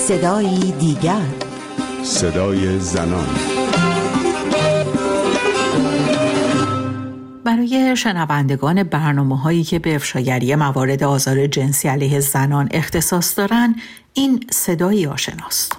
صدای دیگر، صدای زنان. برای شنوندگان برنامه‌هایی که به افشاگری موارد آزار جنسی علیه زنان اختصاص دارند، این صدایی آشناست.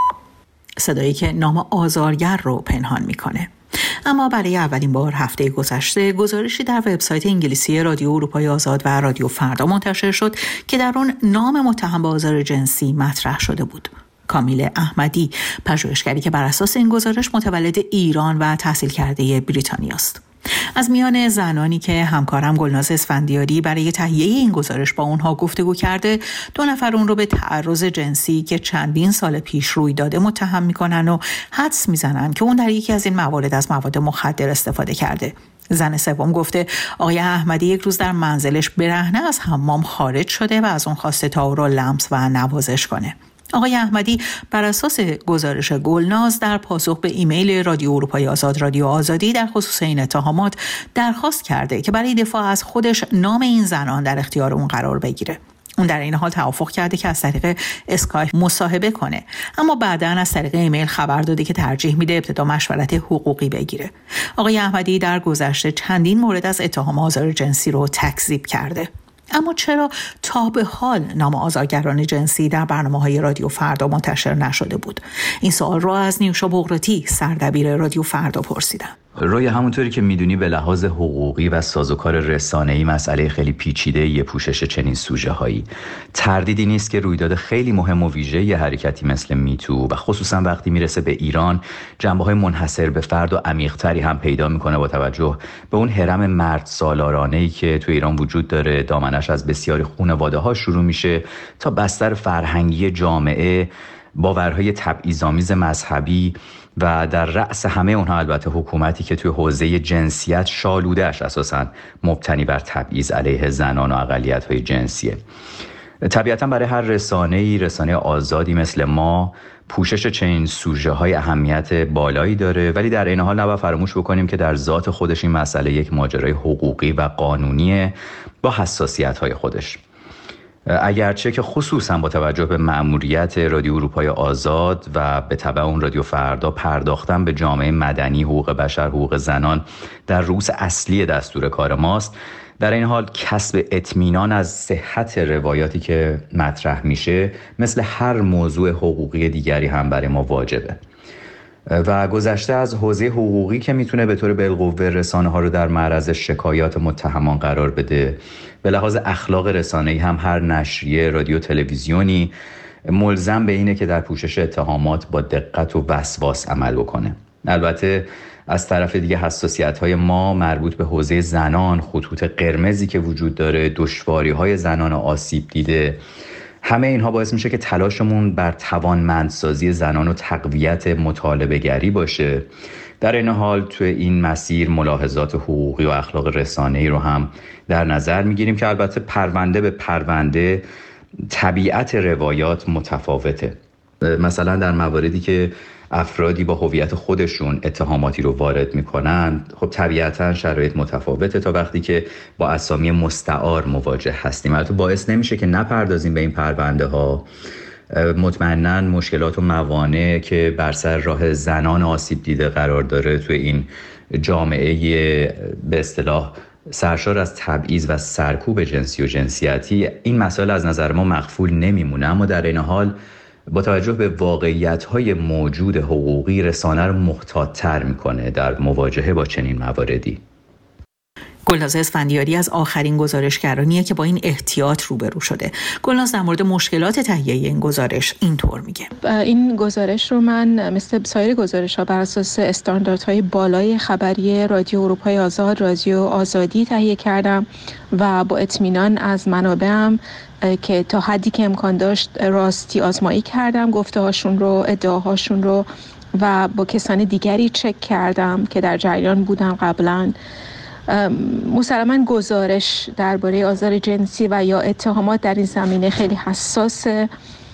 صدایی که نام آزارگر رو پنهان میکنه. اما برای اولین بار هفته گذشته گزارشی در وبسایت انگلیسی رادیو اروپای آزاد و رادیو فردا منتشر شد که در آن نام متهم به آزار جنسی مطرح شده بود. کامیل احمدی، پژوهشگری که بر اساس این گزارش متولد ایران و تحصیل کرده بریتانیا است. از میان زنانی که همکارم گلناز اسفندیاری برای تهیه این گزارش با اونها گفتگو کرده، 2 نفر اون رو به تعرض جنسی که چندین سال پیش روی داده متهم میکنن و حدس میزنن که اون در یکی از این موارد از مواد مخدر استفاده کرده. زن سوم گفته آقای احمدی یک روز در منزلش برهنه از حمام خارج شده و از اون خواسته تا او را لمس و نوازش کنه. آقای احمدی بر اساس گزارش گلناز در پاسخ به ایمیل رادیو اروپای آزاد رادیو آزادی در خصوص این اتهامات درخواست کرده که برای دفاع از خودش نام این زنان در اختیار اون قرار بگیره. اون در این حال توافق کرده که از طریق اسکایپ مصاحبه کنه، اما بعداً از طریق ایمیل خبر داده که ترجیح میده ابتدا مشورت حقوقی بگیره. آقای احمدی در گذشته چندین مورد از اتهام آزار جنسی رو تکذیب کرده. اما چرا تا به حال نام آزارگران جنسی در برنامه‌های رادیو فردا منتشر نشده بود؟ این سوال را از نیوشا بغراتی، سردبیر رادیو فردا پرسیدم. روی همونطوری که میدونی به لحاظ حقوقی و سازوکار رسانه‌ای مسئله خیلی پیچیده پوشش چنین سوژه‌هایی. تردیدی نیست که رویداد خیلی مهم و ویژه یه حرکتی مثل میتو و خصوصا وقتی میرسه به ایران جنبه‌های منحصر به فرد و عمیق‌تری هم پیدا میکنه با توجه به اون هرم مرد سالارانه‌ای که تو ایران وجود داره. دامنش از بسیاری خانواده‌ها شروع میشه تا بستر فرهنگی جامعه، باورهای تبعیض‌آمیز مذهبی و در رأس همه اونها البته حکومتی که توی حوزه جنسیت شالوده‌اش اساساً مبتنی بر تبعیض علیه زنان و اقلیت‌های جنسیه. طبیعتاً برای هر رسانه آزادی مثل ما پوشش چنین سوژه‌های اهمیت بالایی داره، ولی در این حال نباید فراموش بکنیم که در ذات خودش این مسئله یک ماجرای حقوقی و قانونیه با حساسیت‌های خودش. اگرچه که خصوصا با توجه به مأموریت رادیو اروپای آزاد و به تبع اون رادیو فردا پرداختن به جامعه مدنی، حقوق بشر، حقوق زنان در رؤوس اصلی دستور کار ماست، در این حال کسب اطمینان از صحت روایاتی که مطرح میشه مثل هر موضوع حقوقی دیگری هم برای ما واجبه. و گذشته از حوزه حقوقی که میتونه به طور بالقوه رسانه ها رو در معرض شکایات متهمان قرار بده، به لحاظ اخلاق رسانه‌ای هم هر نشریه، رادیو، تلویزیونی ملزم به اینه که در پوشش اتهامات با دقت و وسواس عمل بکنه. البته از طرف دیگه حساسیت‌های ما مربوط به حوزه زنان، خطوط قرمزی که وجود داره، دشواری‌های زنان آسیب دیده، همه اینها باعث میشه که تلاشمون بر توانمندسازی زنان و تقویت مطالبه گری باشه. در این حال توی این مسیر ملاحظات حقوقی و اخلاق رسانه‌ای رو هم در نظر میگیریم که البته پرونده به پرونده طبیعت روایات متفاوته. مثلا در مواردی که افرادی با هویت خودشون اتهاماتی رو وارد میکنن، خب طبیعتا شرایط متفاوته تا وقتی که با اسامی مستعار مواجه هستیم. البته باعث نمیشه که نپردازیم به این پرونده ها. مطمئناً مشکلات و موانع که بر سر راه زنان آسیب دیده قرار داره توی این جامعه به اصطلاح سرشار از تبعیض و سرکوب جنسی و جنسیتی، این مسائل از نظر ما مغفول نمیمونه. اما در این حال با توجه به واقعیت‌های موجود حقوقی رسانه رو محتاط‌تر می‌کنه در مواجهه با چنین مواردی. گلناز اسفندیاری از آخرین گزارشگرانیه که با این احتیاط روبرو شده. گلناز در مورد مشکلات تهیه این گزارش اینطور میگه: این گزارش رو من مثل سایر گزارش‌ها بر اساس استانداردهای بالای خبری رادیو اروپای آزاد، رادیو آزادی تهیه کردم و با اطمینان از منابعم که تا حدی که امکان داشت راستی آزمایی کردم، گفته‌هاشون رو، ادعاهاشون رو، و با کسان دیگری چک کردم که در جریان بودن قبلاً. مسلماً گزارش درباره آزار جنسی و یا اتهامات در این زمینه خیلی حساسه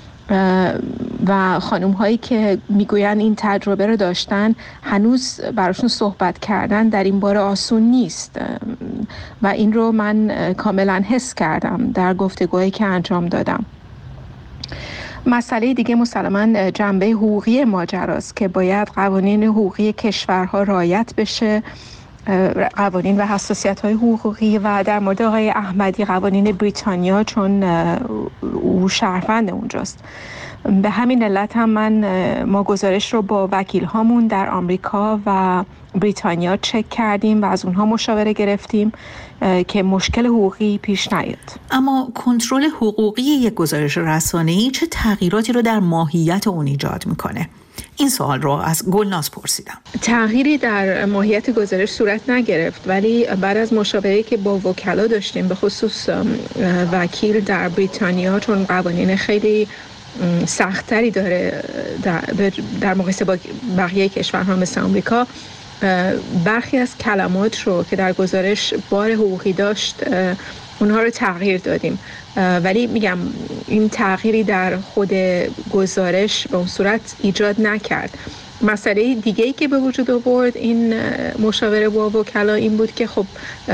و خانم هایی که میگوین این تجربه رو داشتن هنوز براشون صحبت کردن در این باره آسون نیست و این رو من کاملا حس کردم در گفتگوهایی که انجام دادم. مسئله دیگه مسلماً جنبه حقوقی ماجراست که باید قوانین حقوقی کشورها رعایت بشه، قوانین و حساسیت‌های حقوقی، و در مورد آقای احمدی قوانین بریتانیا، چون او شهروند اونجاست. به همین علت هم ما گزارش رو با وکیل هامون در آمریکا و بریتانیا چک کردیم و از اونها مشاوره گرفتیم که مشکل حقوقی پیش نیاد. اما کنترل حقوقی یک گزارش رسانه‌ای چه تغییراتی رو در ماهیت اون ایجاد میکنه؟ این سوال رو از گلناز پرسیدم. تغییری در ماهیت گزارش صورت نگرفت، ولی بعد از مشاوره که با وکلا داشتیم، به خصوص وکیل در بریتانیا، چون قوانین خیلی سخت‌تری داره در مقایسه با بقیه کشورها مثل آمریکا، برخی از کلمات رو که در گزارش بار حقوقی داشت اونها رو تغییر دادیم، ولی میگم این تغییری در خود گزارش به اون صورت ایجاد نکرد. مسئله دیگه‌ای که به وجود آورد این مشاوره با وکلا این بود که خب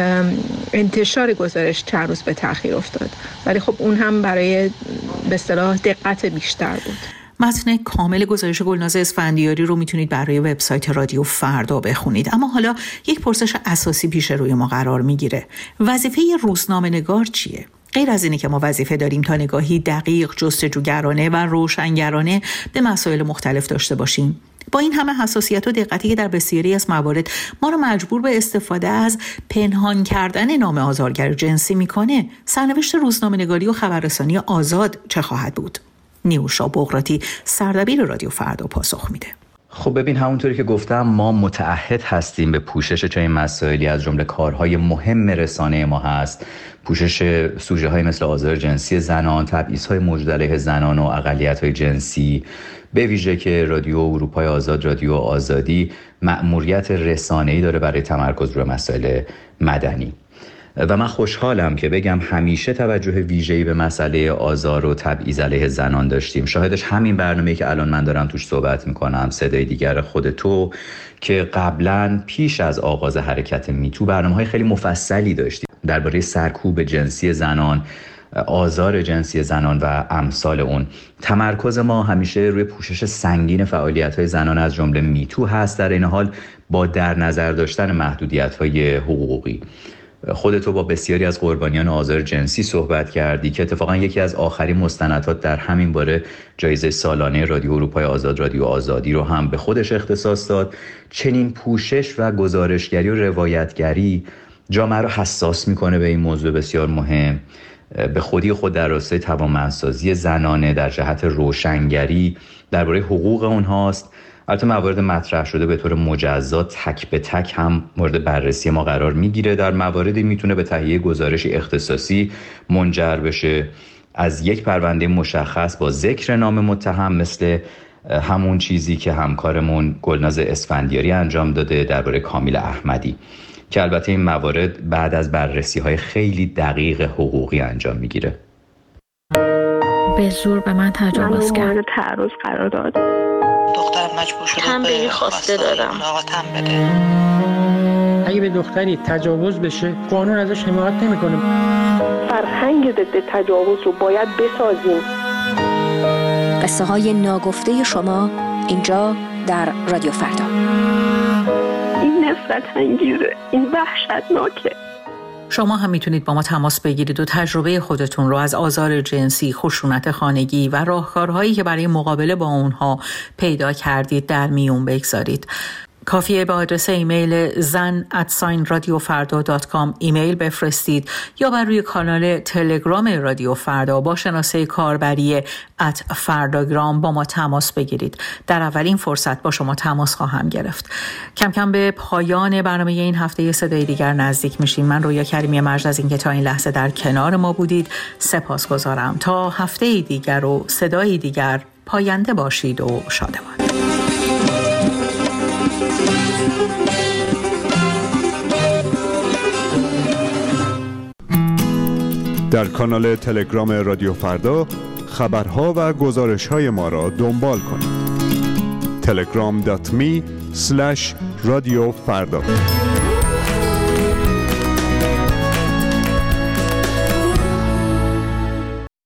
انتشار گزارش چند روز به تأخیر افتاد، ولی خب اون هم برای به اصطلاح دقت بیشتر بود. متن کامل گزارش گلناز اسفندیاری رو میتونید برای وبسایت رادیو فردا بخونید. اما حالا یک پرسش اساسی پیش روی ما قرار میگیره. وظیفه روزنامه‌نگار چیه؟ غیر از اینه که ما وظیفه داریم تا نگاهی دقیق، جستجوگرانه و روشنگرانه به مسائل مختلف داشته باشیم، با این همه حساسیت و دقتی که در بسیاری از موارد ما رو مجبور به استفاده از پنهان کردن نام آزارگر جنسی میکنه، سرنوشت روزنامه‌نگاری و خبررسانی آزاد چه خواهد بود؟ نیوشا بغراتی، سردبیر رادیو فردا، پاسخ میده. خب ببین، همونطوری که گفتم ما متعهد هستیم به پوشش چنین مسائلی. از جمله کارهای مهم رسانه ما هست پوشش سوژه های مثل آزار جنسی زنان، تبعیض‌های موجود علیه زنان و اقلیت‌های جنسی، به ویژه که رادیو اروپای آزاد، رادیو آزادی، مأموریت رسانه‌ای داره برای تمرکز روی مسائل مدنی. و من خوشحالم که بگم همیشه توجه ویژه‌ای به مسئله آزار و تبعیض علیه زنان داشتیم. شاهدش همین برنامه‌ای که الان من دارم توش صحبت میکنم، صدای دیگر خود تو، که قبلا پیش از آغاز حرکت میتو برنامه‌های خیلی مفصلی داشتیم درباره سرکوب جنسی زنان، آزار جنسی زنان و امثال اون. تمرکز ما همیشه روی پوشش سنگین فعالیت‌های زنان از جمله میتو هست، در این حال با در نظر داشتن محدودیت‌های حقوقی. خودتو با بسیاری از قربانیان آزار جنسی صحبت کردی که اتفاقا یکی از آخرین مستندات در همین باره جایزه سالانه رادیو اروپای آزاد، رادیو آزادی رو هم به خودش اختصاص داد. چنین پوشش و گزارشگری و روایتگری جامعه رو حساس میکنه به این موضوع بسیار مهم. به خودی خود در راستای توانمندسازی زنانه در جهت روشنگری درباره حقوق اونهاست. البته موارد مطرح شده به طور مجزا تک به تک هم مورد بررسی ما قرار میگیره. در مواردی میتونه به تهیه گزارشی اختصاصی منجر بشه، از یک پرونده مشخص با ذکر نام متهم، مثل همون چیزی که همکارمون گلناز اسفندیاری انجام داده درباره کامیل احمدی، که البته این موارد بعد از بررسی‌های خیلی دقیق حقوقی انجام میگیره. به زور به من تجاوز کرد. تعرض قرار داد. دخترم مجبور شده به خواسته دادم. ملاقاتم بده. اگه به دختری تجاوز بشه قانون ازش حمایت نمیکنه. فرهنگ ضد تجاوز رو باید بسازیم. قصه های ناگفته شما اینجا در رادیو فردا. این نفرت انگیزه، این وحشتناکه. شما هم میتونید با ما تماس بگیرید و تجربه خودتون رو از آزار جنسی، خشونت خانگی و راهکارهایی که برای مقابله با اونها پیدا کردید در میون بگذارید. کافیه به آدرس ایمیل zan@radiofarda.com ایمیل بفرستید یا بر روی کانال تلگرام رادیو فردا با شناسه کاربری @فرdagram با ما تماس بگیرید. در اولین فرصت با شما تماس خواهم گرفت. کم کم به پایان برنامه این هفته صدای دیگر نزدیک میشیم. من رویا کریمی مجد از اینکه تا این لحظه در کنار ما بودید سپاسگزارم. تا هفته دیگر و صدای دیگر، پاینده باشید و شادمان. در کانال تلگرام رادیو فردا خبرها و گزارش‌های ما را دنبال کنید. telegram.me/رادیو فردا